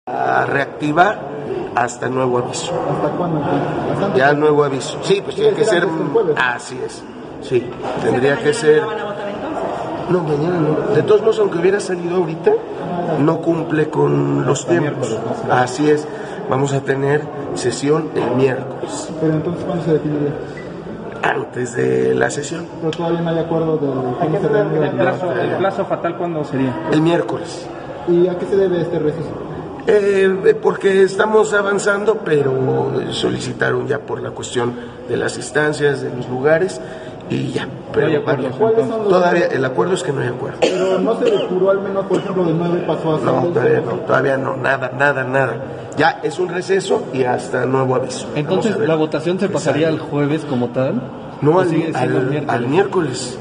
A reactivar hasta nuevo aviso. ¿Hasta cuándo? ¿Bastante? Ya nuevo aviso. Sí, pues tiene que ser. Así es. Sí, tendría que ser. ¿No van a votar entonces? No, mañana no. De todos modos, aunque hubiera salido ahorita, no cumple con los tiempos. Así es. Vamos a tener sesión el miércoles. Pero entonces, ¿cuándo se definiría? Antes de la sesión. Pero todavía no hay acuerdo de cómo se debe. ¿El plazo fatal cuándo sería? El miércoles. ¿Y a qué se debe este receso? Porque estamos avanzando, pero solicitaron ya por la cuestión de las instancias, de los lugares, y ya. Pero No hay acuerdo, ¿cuáles son los todavía el acuerdo es que no hay acuerdo. Pero no se depuró al menos, por ejemplo, de 9 pasó a 6. No, todavía no, nada. Ya es un receso y hasta nuevo aviso. Entonces, ¿la votación se pasaría al jueves como tal? No, ¿O sigue siendo al miércoles.